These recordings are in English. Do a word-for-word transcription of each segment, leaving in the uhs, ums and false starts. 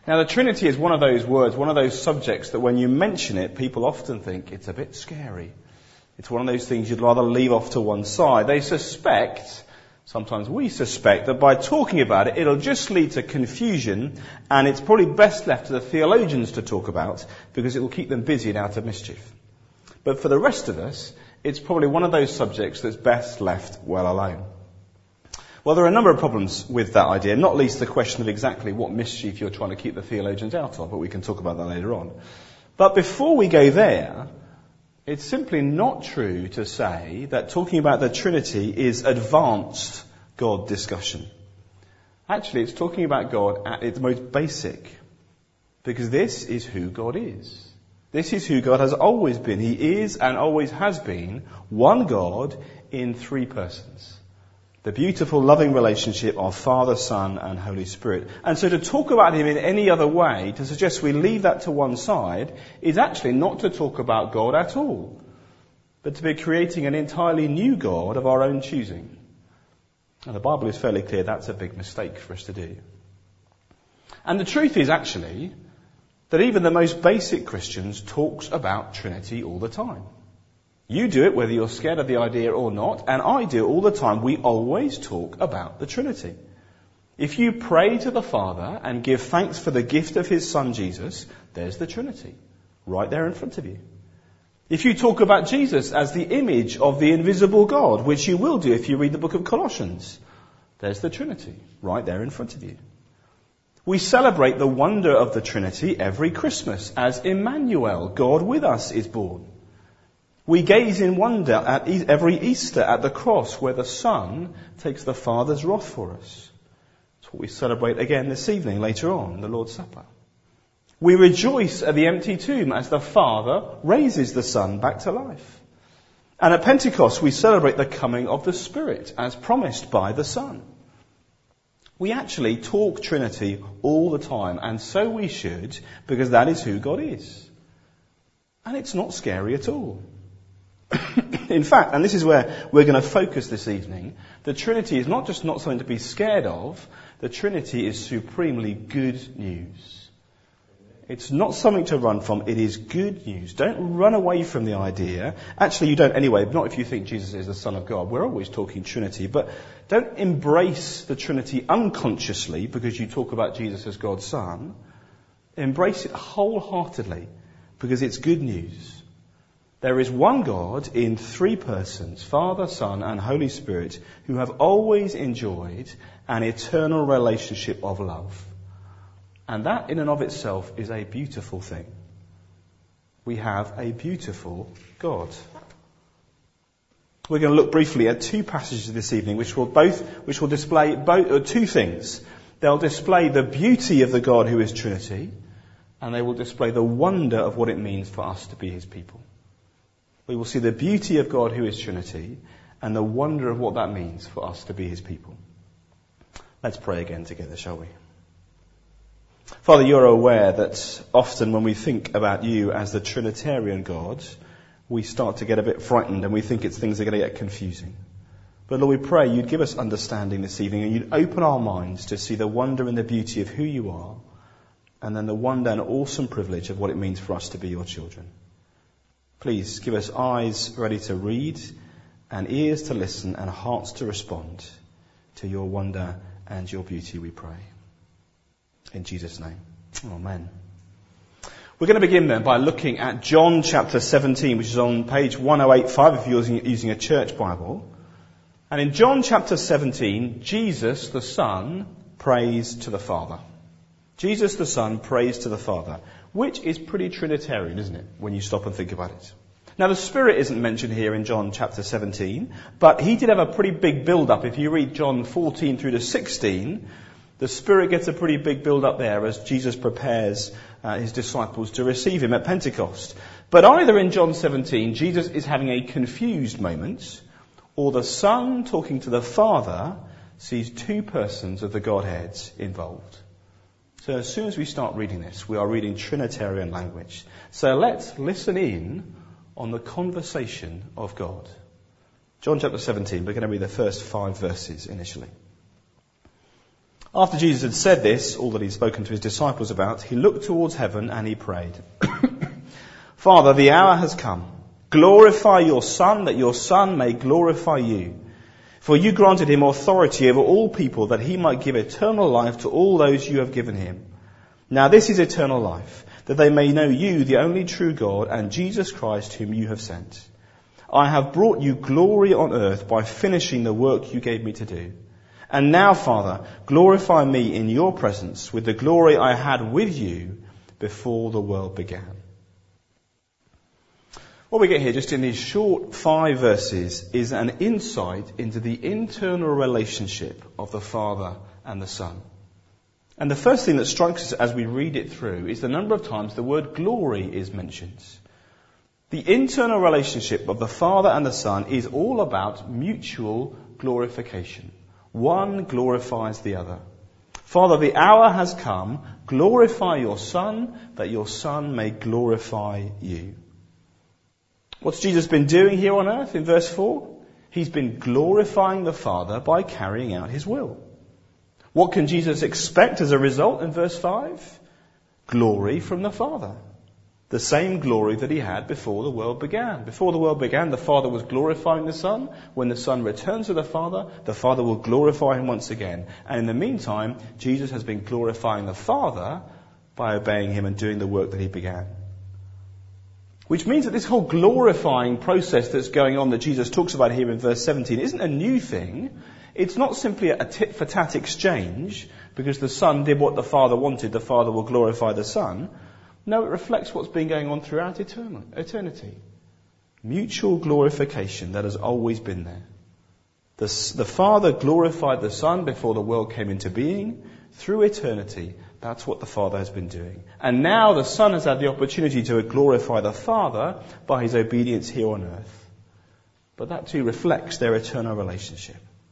Now, the Trinity is one of those words, one of those subjects that when you mention it, people often think it's a bit scary. It's one of those things you'd rather leave off to one side. They suspect, sometimes we suspect, that by talking about it, it'll just lead to confusion, and it's probably best left to the theologians to talk about, because it will keep them busy and out of mischief. But for the rest of us, it's probably one of those subjects that's best left well alone. Well, there are a number of problems with that idea, not least the question of exactly what mischief you're trying to keep the theologians out of, but we can talk about that later on. But before we go there, it's simply not true to say that talking about the Trinity is advanced God discussion. Actually, it's talking about God at its most basic, because this is who God is. This is who God has always been. He is and always has been one God in three persons. The beautiful, loving relationship of Father, Son, and Holy Spirit. And so to talk about him in any other way, to suggest we leave that to one side, is actually not to talk about God at all, but to be creating an entirely new God of our own choosing. And the Bible is fairly clear that's a big mistake for us to do. And the truth is actually that even the most basic Christians talks about Trinity all the time. You do it whether you're scared of the idea or not, and I do it all the time. We always talk about the Trinity. If you pray to the Father and give thanks for the gift of his Son Jesus, there's the Trinity, right there in front of you. If you talk about Jesus as the image of the invisible God, which you will do if you read the book of Colossians, there's the Trinity, right there in front of you. We celebrate the wonder of the Trinity every Christmas as Emmanuel, God with us, is born. We gaze in wonder at every Easter at the cross where the Son takes the Father's wrath for us. That's what we celebrate again this evening later on, the Lord's Supper. We rejoice at the empty tomb as the Father raises the Son back to life. And at Pentecost we celebrate the coming of the Spirit as promised by the Son. We actually talk Trinity all the time, and so we should, because that is who God is. And it's not scary at all. In fact, and this is where we're going to focus this evening, the Trinity is not just not something to be scared of, the Trinity is supremely good news. It's not something to run from, it is good news. Don't run away from the idea. Actually, you don't anyway, not if you think Jesus is the Son of God. We're always talking Trinity, but don't embrace the Trinity unconsciously because you talk about Jesus as God's Son. Embrace it wholeheartedly because it's good news. There is one God in three persons, Father, Son, and Holy Spirit, who have always enjoyed an eternal relationship of love. And that in and of itself is a beautiful thing. We have a beautiful God. We're going to look briefly at two passages this evening which will both, which will display both, uh, two things. They'll display the beauty of the God who is Trinity, and they will display the wonder of what it means for us to be his people. We will see the beauty of God who is Trinity and the wonder of what that means for us to be his people. Let's pray again together, shall we? Father, you're aware that often when we think about you as the Trinitarian God, we start to get a bit frightened and we think it's things are going to get confusing. But Lord, we pray you'd give us understanding this evening and you'd open our minds to see the wonder and the beauty of who you are, and then the wonder and awesome privilege of what it means for us to be your children. Please give us eyes ready to read and ears to listen and hearts to respond to your wonder and your beauty, we pray. In Jesus' name. Amen. We're going to begin then by looking at John chapter seventeen, which is on page one oh eight five if you're using, using a church Bible. And in John chapter seventeen, Jesus the Son prays to the Father. Jesus the Son prays to the Father, which is pretty Trinitarian, isn't it, when you stop and think about it? Now, the Spirit isn't mentioned here in John chapter seventeen, but he did have a pretty big build-up. If you read John fourteen through to sixteen, the Spirit gets a pretty big build-up there as Jesus prepares uh, his disciples to receive him at Pentecost. But either in John seventeen, Jesus is having a confused moment, or the Son talking to the Father sees two persons of the Godhead involved. So as soon as we start reading this, we are reading Trinitarian language. So let's listen in on the conversation of God. John chapter seventeen, we're going to read the first five verses initially. After Jesus had said this, all that he'd spoken to his disciples about, he looked towards heaven and he prayed, Father, the hour has come. Glorify your Son, that your Son may glorify you. For you granted him authority over all people, that he might give eternal life to all those you have given him. Now this is eternal life, that they may know you, the only true God, and Jesus Christ, whom you have sent. I have brought you glory on earth by finishing the work you gave me to do. And now, Father, glorify me in your presence with the glory I had with you before the world began. What we get here just in these short five verses is an insight into the internal relationship of the Father and the Son. And the first thing that strikes us as we read it through is the number of times the word glory is mentioned. The internal relationship of the Father and the Son is all about mutual glorification. One glorifies the other. Father, the hour has come. Glorify your Son, that your Son may glorify you. What's Jesus been doing here on earth in verse four? He's been glorifying the Father by carrying out his will. What can Jesus expect as a result in verse five? Glory from the Father. The same glory that he had before the world began. Before the world began, the Father was glorifying the Son. When the Son returns to the Father, the Father will glorify him once again. And in the meantime, Jesus has been glorifying the Father by obeying him and doing the work that he began. Which means that this whole glorifying process that's going on that Jesus talks about here in verse seventeen isn't a new thing. It's not simply a tit-for-tat exchange, because the Son did what the Father wanted, the Father will glorify the Son. No, it reflects what's been going on throughout eternal, eternity. Mutual glorification that has always been there. The, the Father glorified the Son before the world came into being. Through eternity, that's what the Father has been doing. And now the Son has had the opportunity to glorify the Father by his obedience here on earth. But that too reflects their eternal relationship.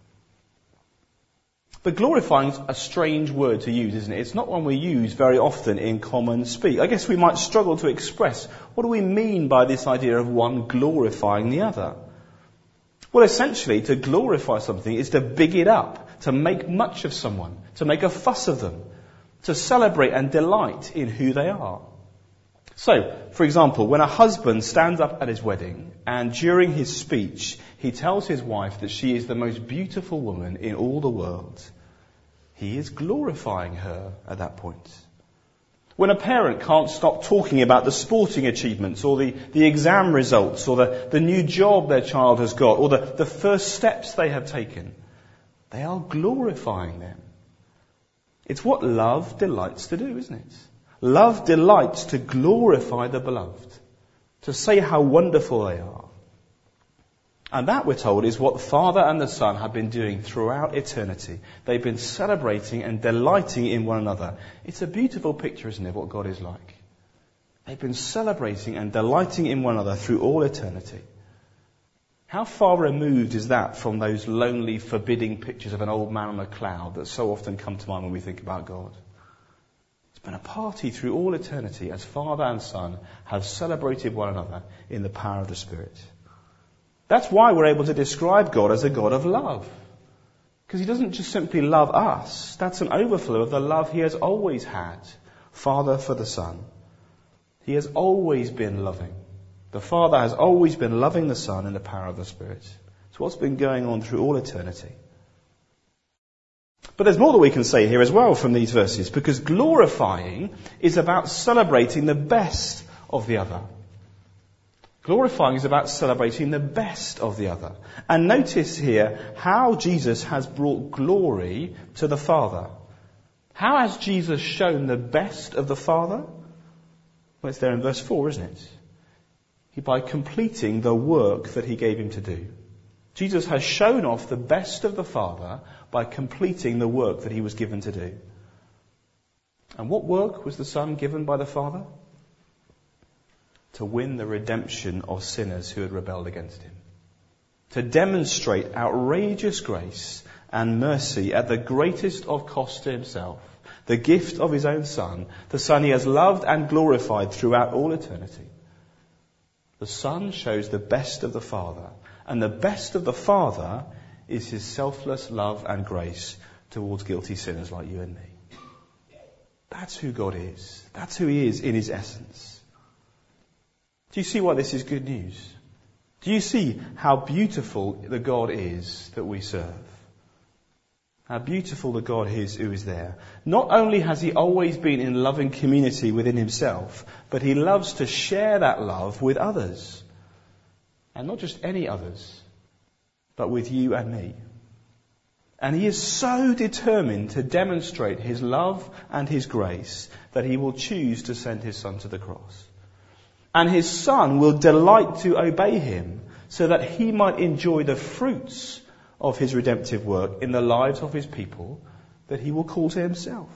But glorifying is a strange word to use, isn't it? It's not one we use very often in common speak. I guess we might struggle to express, what do we mean by this idea of one glorifying the other? Well, essentially, to glorify something is to big it up, to make much of someone, to make a fuss of them, to celebrate and delight in who they are. So, for example, when a husband stands up at his wedding and during his speech he tells his wife that she is the most beautiful woman in all the world, he is glorifying her at that point. When a parent can't stop talking about the sporting achievements or the, the exam results or the, the new job their child has got or the, the first steps they have taken, they are glorifying them. It's what love delights to do, isn't it? Love delights to glorify the beloved, to say how wonderful they are. And that, we're told, is what the Father and the Son have been doing throughout eternity. They've been celebrating and delighting in one another. It's a beautiful picture, isn't it, what God is like? They've been celebrating and delighting in one another through all eternity. How far removed is that from those lonely, forbidding pictures of an old man on a cloud that so often come to mind when we think about God? It's been a party through all eternity as Father and Son have celebrated one another in the power of the Spirit. That's why we're able to describe God as a God of love. Because he doesn't just simply love us. That's an overflow of the love he has always had. Father for the Son. He has always been loving. The Father has always been loving the Son in the power of the Spirit. It's what's been going on through all eternity. But there's more that we can say here as well from these verses, because glorifying is about celebrating the best of the other. Glorifying is about celebrating the best of the other. And notice here how Jesus has brought glory to the Father. How has Jesus shown the best of the Father? Well, it's there in verse four, isn't it? He, by completing the work that he gave him to do. Jesus has shown off the best of the Father by completing the work that he was given to do. And what work was the Son given by the Father? To win the redemption of sinners who had rebelled against him. To demonstrate outrageous grace and mercy at the greatest of cost to himself. The gift of his own Son. The Son he has loved and glorified throughout all eternity. The Son shows the best of the Father. And the best of the Father is his selfless love and grace towards guilty sinners like you and me. That's who God is. That's who he is in his essence. Do you see why this is good news? Do you see how beautiful the God is that we serve? How beautiful the God is who is there. Not only has he always been in loving community within himself, but he loves to share that love with others. And not just any others, but with you and me. And he is so determined to demonstrate his love and his grace that he will choose to send his Son to the cross. And his Son will delight to obey him so that he might enjoy the fruits of his redemptive work in the lives of his people that he will call to himself.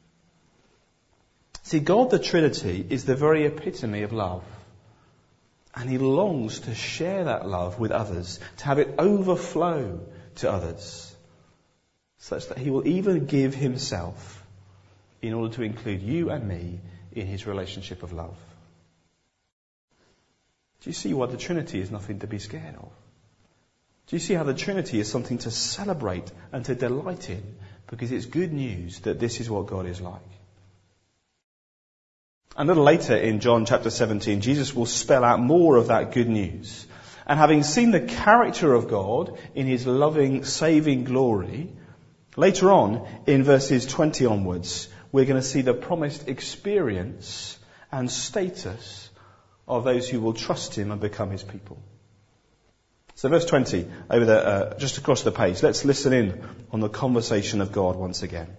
See, God the Trinity is the very epitome of love. And he longs to share that love with others, to have it overflow to others, such that he will even give himself in order to include you and me in his relationship of love. Do you see why the Trinity is nothing to be scared of? Do you see how the Trinity is something to celebrate and to delight in? Because it's good news that this is what God is like. A little later in John chapter seventeen, Jesus will spell out more of that good news. And having seen the character of God in his loving, saving glory, later on in verses twenty onwards, we're going to see the promised experience and status of those who will trust him and become his people. So verse twenty, over the, uh, just across the page, let's listen in on the conversation of God once again.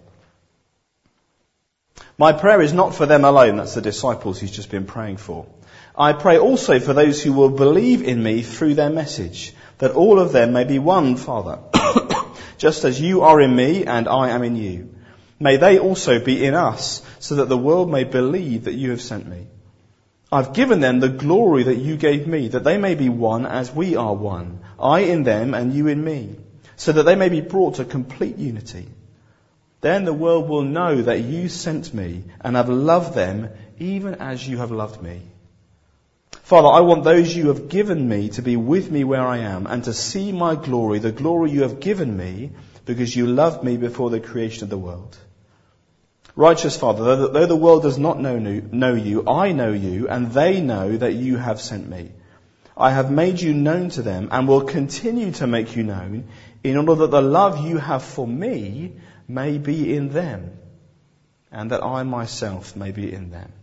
My prayer is not for them alone, that's the disciples he's just been praying for. I pray also for those who will believe in me through their message, that all of them may be one, Father, just as you are in me and I am in you. May they also be in us, so that the world may believe that you have sent me. I've given them the glory that you gave me, that they may be one as we are one, I in them and you in me, so that they may be brought to complete unity. Then the world will know that you sent me and have loved them even as you have loved me. Father, I want those you have given me to be with me where I am and to see my glory, the glory you have given me, because you loved me before the creation of the world. Righteous Father, though the world does not know, know you, I know you, and they know that you have sent me. I have made you known to them and will continue to make you known, in order that the love you have for me may be in them, and that I myself may be in them.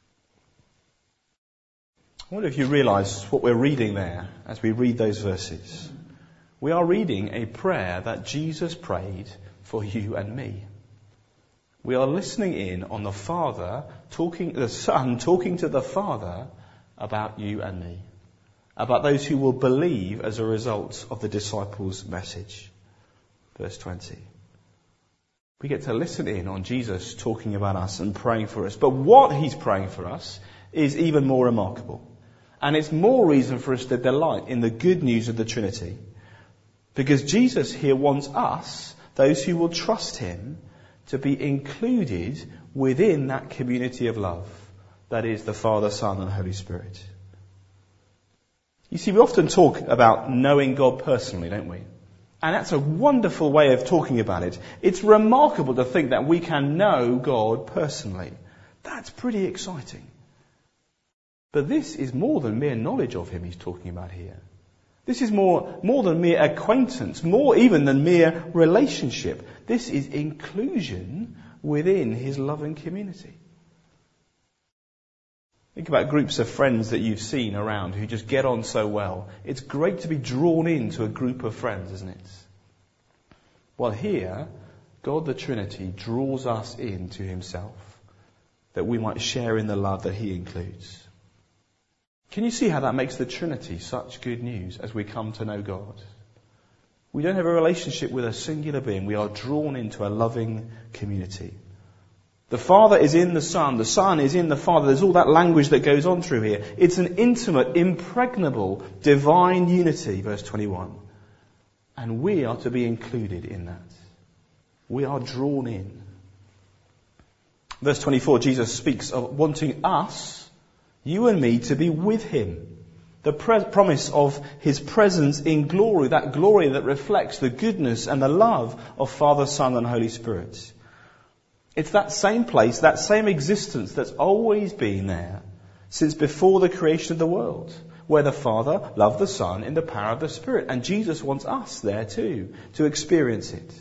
I wonder if you realise what we're reading there as we read those verses. We are reading a prayer that Jesus prayed for you and me. We are listening in on the Father talking, the Son talking to the Father about you and me, about those who will believe as a result of the disciples' message. Verse twenty. We get to listen in on Jesus talking about us and praying for us. But what he's praying for us is even more remarkable. And it's more reason for us to delight in the good news of the Trinity. Because Jesus here wants us, those who will trust him, to be included within that community of love. That is the Father, Son and Holy Spirit. You see, we often talk about knowing God personally, don't we? And that's a wonderful way of talking about it. It's remarkable to think that we can know God personally. That's pretty exciting. But this is more than mere knowledge of him he's talking about here. This is more, more than mere acquaintance, more even than mere relationship. This is inclusion within his loving community. Think about groups of friends that you've seen around who just get on so well. It's great to be drawn into a group of friends, isn't it? Well, here, God the Trinity draws us into himself, that we might share in the love that he includes. Can you see how that makes the Trinity such good news as we come to know God? We don't have a relationship with a singular being. We are drawn into a loving community. The Father is in the Son. The Son is in the Father. There's all that language that goes on through here. It's an intimate, impregnable, divine unity, verse twenty-one. And we are to be included in that. We are drawn in. Verse twenty-four, Jesus speaks of wanting us, you and me, to be with him. The pre- promise of his presence in glory, that glory that reflects the goodness and the love of Father, Son and Holy Spirit. It's that same place, that same existence that's always been there since before the creation of the world, where the Father loved the Son in the power of the Spirit. And Jesus wants us there too, to experience it.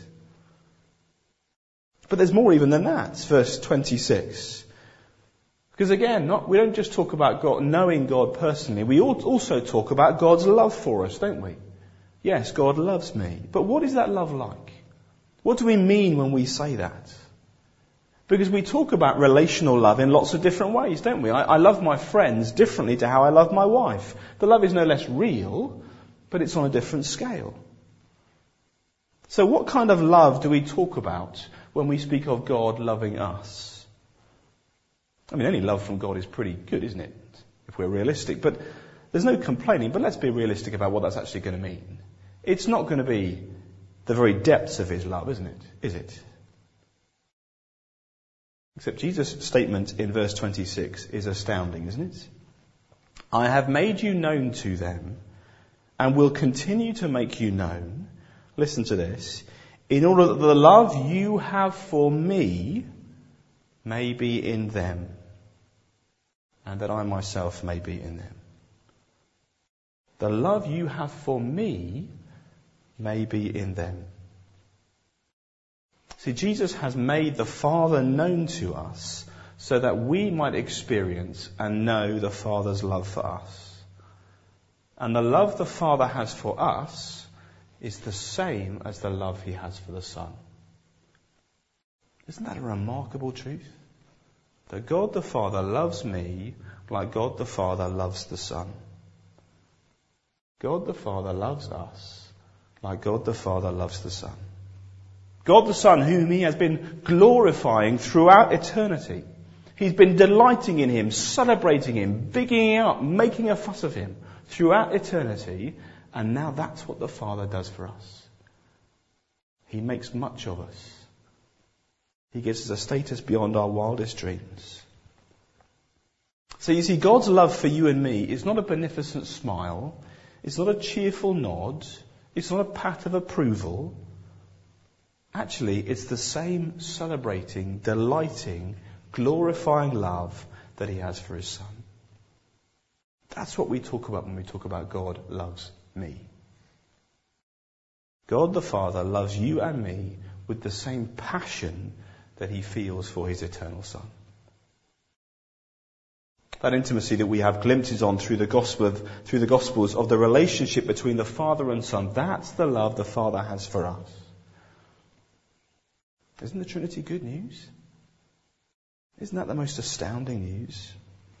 But there's more even than that. Verse twenty-six. Because again, not, we don't just talk about God, knowing God personally. We also talk about God's love for us, don't we? Yes, God loves me. But what is that love like? What do we mean when we say that? Because we talk about relational love in lots of different ways, don't we? I, I love my friends differently to how I love my wife. The love is no less real, but it's on a different scale. So what kind of love do we talk about when we speak of God loving us? I mean, any love from God is pretty good, isn't it? If we're realistic. But there's no complaining. But let's be realistic about what that's actually going to mean. It's not going to be the very depths of his love, isn't it? Is it? Except Jesus' statement in verse twenty-six is astounding, isn't it? I have made you known to them and will continue to make you known. Listen to this. In order that the love you have for me may be in them, and that I myself may be in them. The love you have for me may be in them. See, Jesus has made the Father known to us so that we might experience and know the Father's love for us. And the love the Father has for us is the same as the love he has for the Son. Isn't that a remarkable truth? That God the Father loves me like God the Father loves the Son. God the Father loves us like God the Father loves the Son. God the Son, whom he has been glorifying throughout eternity. He's been delighting in him, celebrating him, bigging him up, making a fuss of him throughout eternity. And now that's what the Father does for us. He makes much of us. He gives us a status beyond our wildest dreams. So you see, God's love for you and me is not a beneficent smile. It's not a cheerful nod. It's not a pat of approval. Actually, it's the same celebrating, delighting, glorifying love that he has for his Son. That's what we talk about when we talk about God loves me. God the Father loves you and me with the same passion that he feels for his eternal Son. That intimacy that we have glimpses on through the gospel of, through the Gospels of the relationship between the Father and Son, that's the love the Father has for us. Isn't the Trinity good news? Isn't that the most astounding news?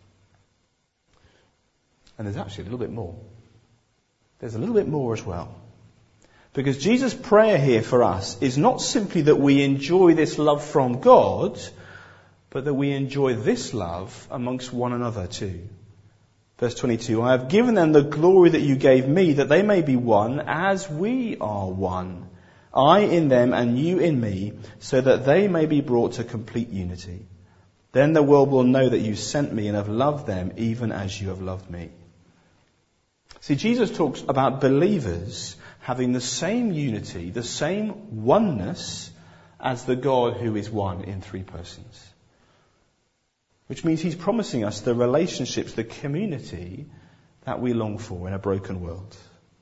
And there's actually a little bit more. There's a little bit more as well. Because Jesus' prayer here for us is not simply that we enjoy this love from God, but that we enjoy this love amongst one another too. Verse twenty-two, I have given them the glory that you gave me, that they may be one as we are one. I in them and you in me, so that they may be brought to complete unity. Then the world will know that you sent me and have loved them even as you have loved me. See, Jesus talks about believers having the same unity, the same oneness as the God who is one in three persons. Which means he's promising us the relationships, the community that we long for in a broken world.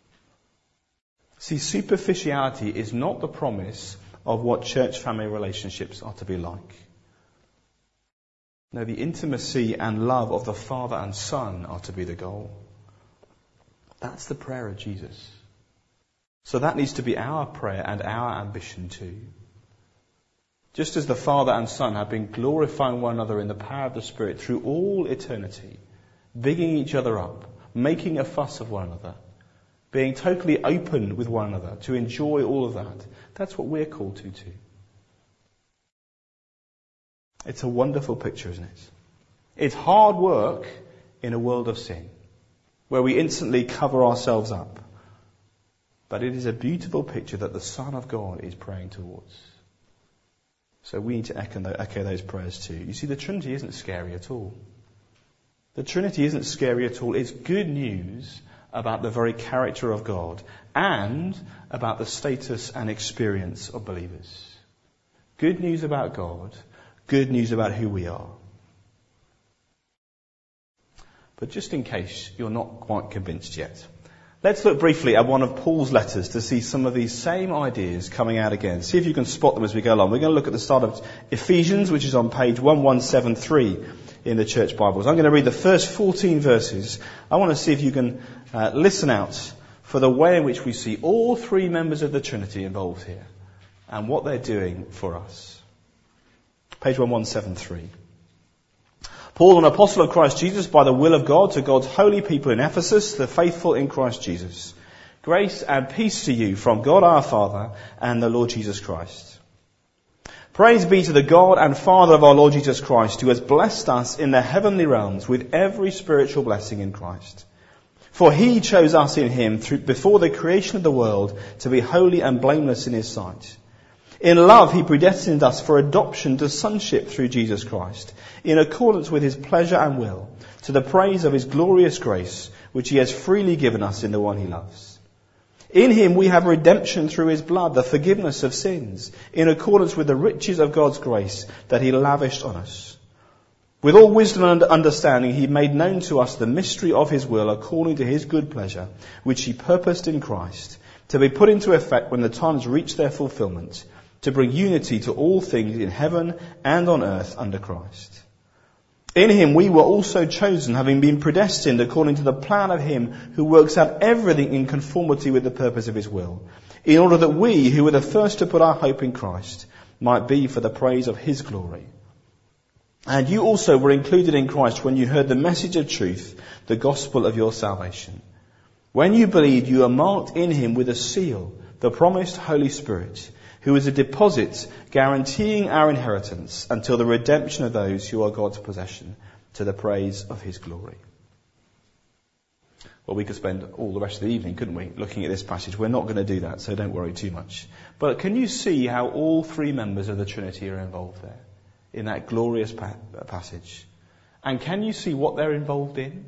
See, superficiality is not the promise of what church family relationships are to be like. No, the intimacy and love of the Father and Son are to be the goal. That's the prayer of Jesus. So that needs to be our prayer and our ambition too. Just as the Father and Son have been glorifying one another in the power of the Spirit through all eternity, bigging each other up, making a fuss of one another, being totally open with one another to enjoy all of that. That's what we're called to too. It's a wonderful picture, isn't it? It's hard work in a world of sin, where we instantly cover ourselves up. But it is a beautiful picture that the Son of God is praying towards. So we need to echo, echo those prayers too. You see, the Trinity isn't scary at all. The Trinity isn't scary at all. It's good news about the very character of God and about the status and experience of believers. Good news about God, good news about who we are. But just in case you're not quite convinced yet, let's look briefly at one of Paul's letters to see some of these same ideas coming out again. See if you can spot them as we go along. We're going to look at the start of Ephesians, which is on page eleven seventy-three in the church Bibles. I'm going to read the first fourteen verses. I want to see if you can uh, listen out for the way in which we see all three members of the Trinity involved here and what they're doing for us. Page eleven seventy-three. Paul, an apostle of Christ Jesus, by the will of God, to God's holy people in Ephesus, the faithful in Christ Jesus. Grace and peace to you from God our Father and the Lord Jesus Christ. Praise be to the God and Father of our Lord Jesus Christ, who has blessed us in the heavenly realms with every spiritual blessing in Christ. For he chose us in him through, before the creation of the world to be holy and blameless in his sight. In love, he predestined us for adoption to sonship through Jesus Christ, in accordance with his pleasure and will, to the praise of his glorious grace, which he has freely given us in the one he loves. In him we have redemption through his blood, the forgiveness of sins, in accordance with the riches of God's grace that he lavished on us. With all wisdom and understanding, he made known to us the mystery of his will according to his good pleasure, which he purposed in Christ, to be put into effect when the times reach their fulfillment, to bring unity to all things in heaven and on earth under Christ. In him we were also chosen, having been predestined according to the plan of him who works out everything in conformity with the purpose of his will, in order that we, who were the first to put our hope in Christ, might be for the praise of his glory. And you also were included in Christ when you heard the message of truth, the gospel of your salvation. When you believed, you are marked in him with a seal, the promised Holy Spirit, who is a deposit guaranteeing our inheritance until the redemption of those who are God's possession, to the praise of his glory. Well, we could spend all the rest of the evening, couldn't we, looking at this passage. We're not going to do that, so don't worry too much. But can you see how all three members of the Trinity are involved there, in that glorious pa- passage? And can you see what they're involved in?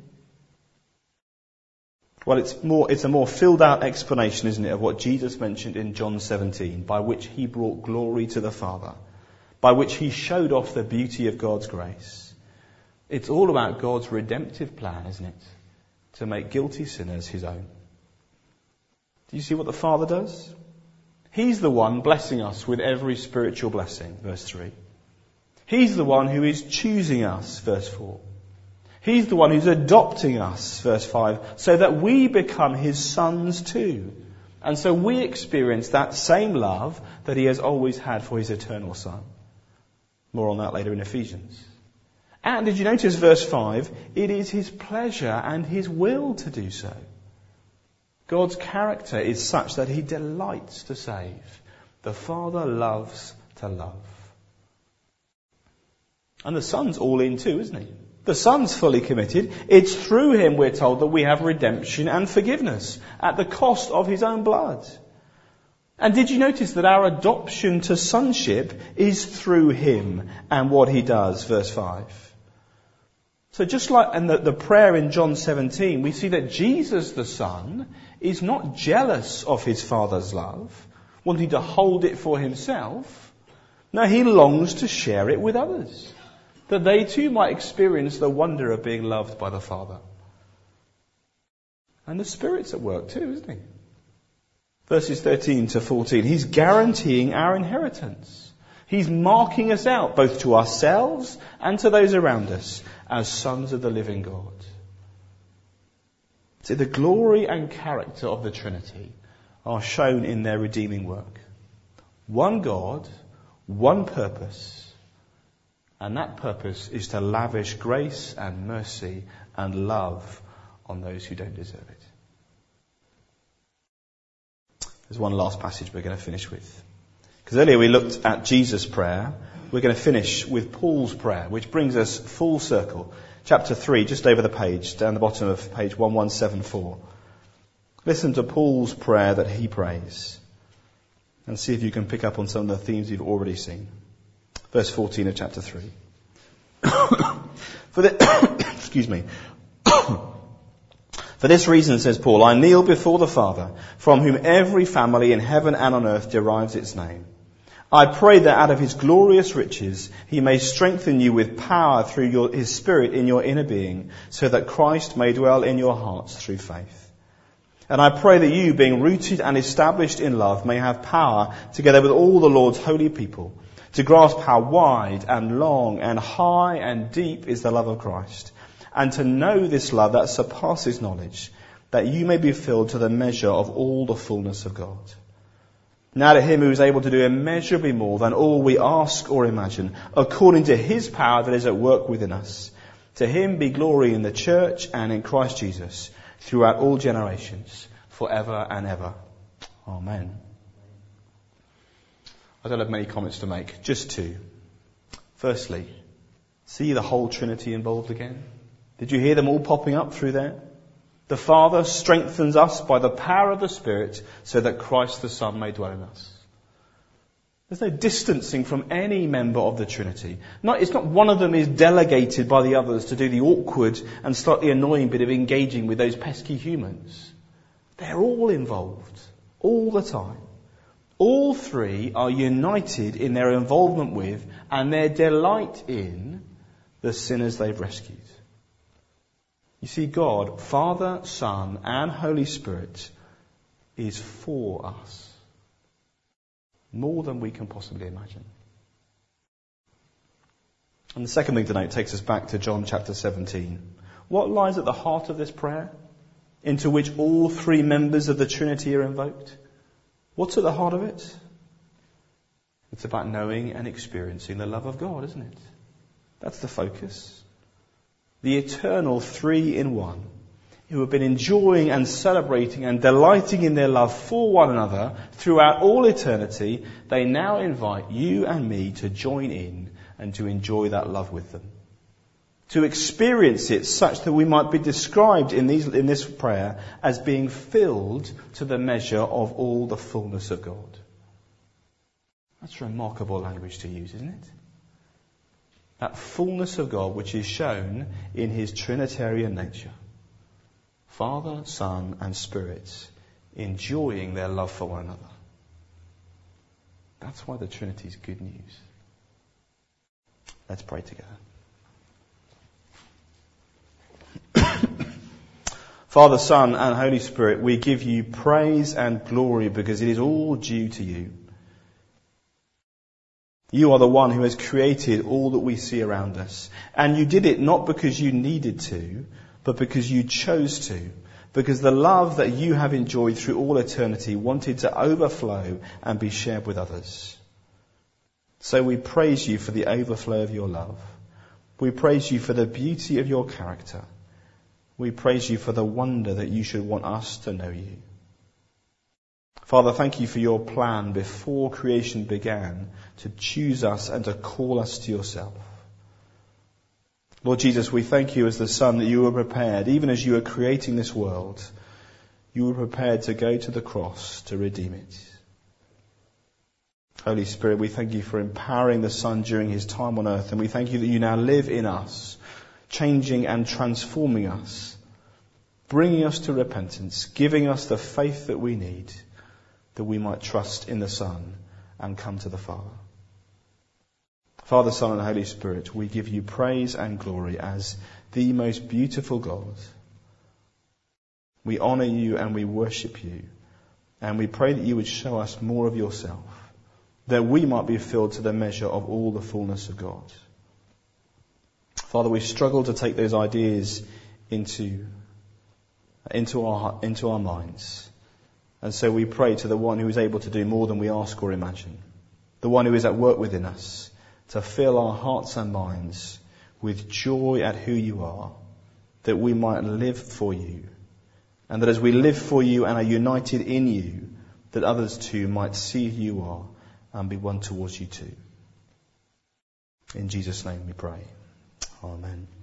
Well, it's more, it's a more filled out explanation, isn't it, of what Jesus mentioned in John seventeen, by which he brought glory to the Father, by which he showed off the beauty of God's grace. It's all about God's redemptive plan, isn't it? To make guilty sinners his own. Do you see what the Father does? He's the one blessing us with every spiritual blessing, verse three. He's the one who is choosing us, verse four. He's the one who's adopting us, verse five, so that we become his sons too. And so we experience that same love that he has always had for his eternal Son. More on that later in Ephesians. And did you notice verse five? It is his pleasure and his will to do so. God's character is such that he delights to save. The Father loves to love. And the Son's all in too, isn't he? The Son's fully committed. It's through him, we're told, that we have redemption and forgiveness at the cost of his own blood. And did you notice that our adoption to sonship is through him and what he does, verse five? So just like in the, the prayer in John seventeen, we see that Jesus the Son is not jealous of his Father's love, wanting to hold it for himself. No, he longs to share it with others, that they too might experience the wonder of being loved by the Father. And the Spirit's at work too, isn't he? Verses thirteen to fourteen, he's guaranteeing our inheritance. He's marking us out, both to ourselves and to those around us, as sons of the living God. See, the glory and character of the Trinity are shown in their redeeming work. One God, one purpose, and that purpose is to lavish grace and mercy and love on those who don't deserve it. There's one last passage we're going to finish with. Because earlier we looked at Jesus' prayer. We're going to finish with Paul's prayer, which brings us full circle. Chapter three, just over the page, down the bottom of page eleven seventy-four. Listen to Paul's prayer that he prays, and see if you can pick up on some of the themes you've already seen. Verse fourteen of chapter three. For the, excuse me. For this reason, says Paul, I kneel before the Father, from whom every family in heaven and on earth derives its name. I pray that out of his glorious riches he may strengthen you with power through your, his Spirit in your inner being, so that Christ may dwell in your hearts through faith. And I pray that you, being rooted and established in love, may have power, together with all the Lord's holy people, to grasp how wide and long and high and deep is the love of Christ, and to know this love that surpasses knowledge, that you may be filled to the measure of all the fullness of God. Now to him who is able to do immeasurably more than all we ask or imagine, according to his power that is at work within us, to him be glory in the church and in Christ Jesus, throughout all generations, forever and ever. Amen. I don't have many comments to make, just two. Firstly, see the whole Trinity involved again? Did you hear them all popping up through there? The Father strengthens us by the power of the Spirit so that Christ the Son may dwell in us. There's no distancing from any member of the Trinity. Not, it's not one of them is delegated by the others to do the awkward and slightly annoying bit of engaging with those pesky humans. They're all involved, all the time. All three are united in their involvement with and their delight in the sinners they've rescued. You see, God, Father, Son, and Holy Spirit is for us. More than we can possibly imagine. And the second thing to note takes us back to John chapter seventeen. What lies at the heart of this prayer, into which all three members of the Trinity are invoked? What's at the heart of it? It's about knowing and experiencing the love of God, isn't it? That's the focus. The eternal three in one, who have been enjoying and celebrating and delighting in their love for one another throughout all eternity, they now invite you and me to join in and to enjoy that love with them. To experience it such that we might be described in, these, in this prayer as being filled to the measure of all the fullness of God. That's remarkable language to use, isn't it? That fullness of God which is shown in his Trinitarian nature. Father, Son and Spirit enjoying their love for one another. That's why the Trinity is good news. Let's pray together. Father, Son and Holy Spirit, we give you praise and glory because it is all due to you. You are the one who has created all that we see around us. And you did it not because you needed to, but because you chose to. Because the love that you have enjoyed through all eternity wanted to overflow and be shared with others. So we praise you for the overflow of your love. We praise you for the beauty of your character. We praise you for the wonder that you should want us to know you. Father, thank you for your plan before creation began to choose us and to call us to yourself. Lord Jesus, we thank you as the Son that you were prepared, even as you were creating this world, you were prepared to go to the cross to redeem it. Holy Spirit, we thank you for empowering the Son during his time on earth, and we thank you that you now live in us, changing and transforming us, bringing us to repentance, giving us the faith that we need, that we might trust in the Son and come to the Father. Father, Son and Holy Spirit, we give you praise and glory as the most beautiful God. We honour you and we worship you, and we pray that you would show us more of yourself, that we might be filled to the measure of all the fullness of God. Father, we struggle to take those ideas into, into our, into our minds. And so we pray to the one who is able to do more than we ask or imagine, the one who is at work within us, to fill our hearts and minds with joy at who you are, that we might live for you, and that as we live for you and are united in you, that others too might see who you are and be won towards you too. In Jesus' name we pray. Amen.